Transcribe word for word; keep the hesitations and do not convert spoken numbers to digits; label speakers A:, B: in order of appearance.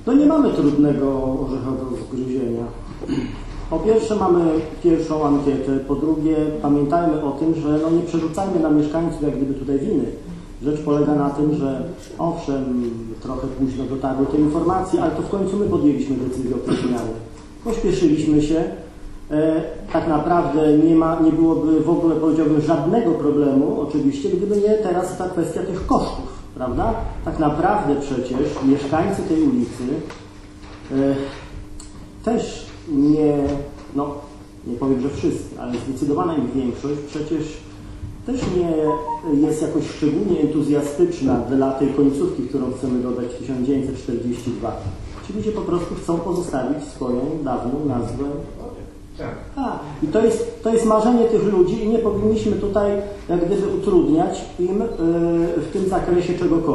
A: No nie mamy trudnego orzecha do zgryzienia. Po pierwsze mamy pierwszą ankietę, po drugie pamiętajmy o tym, że no nie przerzucajmy na mieszkańców jak gdyby tutaj winy. Rzecz polega na tym, że owszem, trochę późno dotarły te informacje, ale to w końcu my podjęliśmy decyzję o tej zmianie. Pośpieszyliśmy się. E, tak naprawdę nie, ma, nie byłoby w ogóle, powiedziałbym, żadnego problemu, oczywiście, gdyby nie teraz ta kwestia tych kosztów, prawda? Tak naprawdę przecież mieszkańcy tej ulicy e, też nie, no nie powiem, że wszyscy, ale zdecydowana ich większość przecież też nie jest jakoś szczególnie entuzjastyczna dla tej końcówki, którą chcemy dodać tysiąc dziewięćset czterdziesty drugi. Ci ludzie po prostu chcą pozostawić swoją dawną nazwę. A, i to jest, to jest marzenie tych ludzi i nie powinniśmy tutaj jak gdyby utrudniać im yy, w tym zakresie czegokolwiek.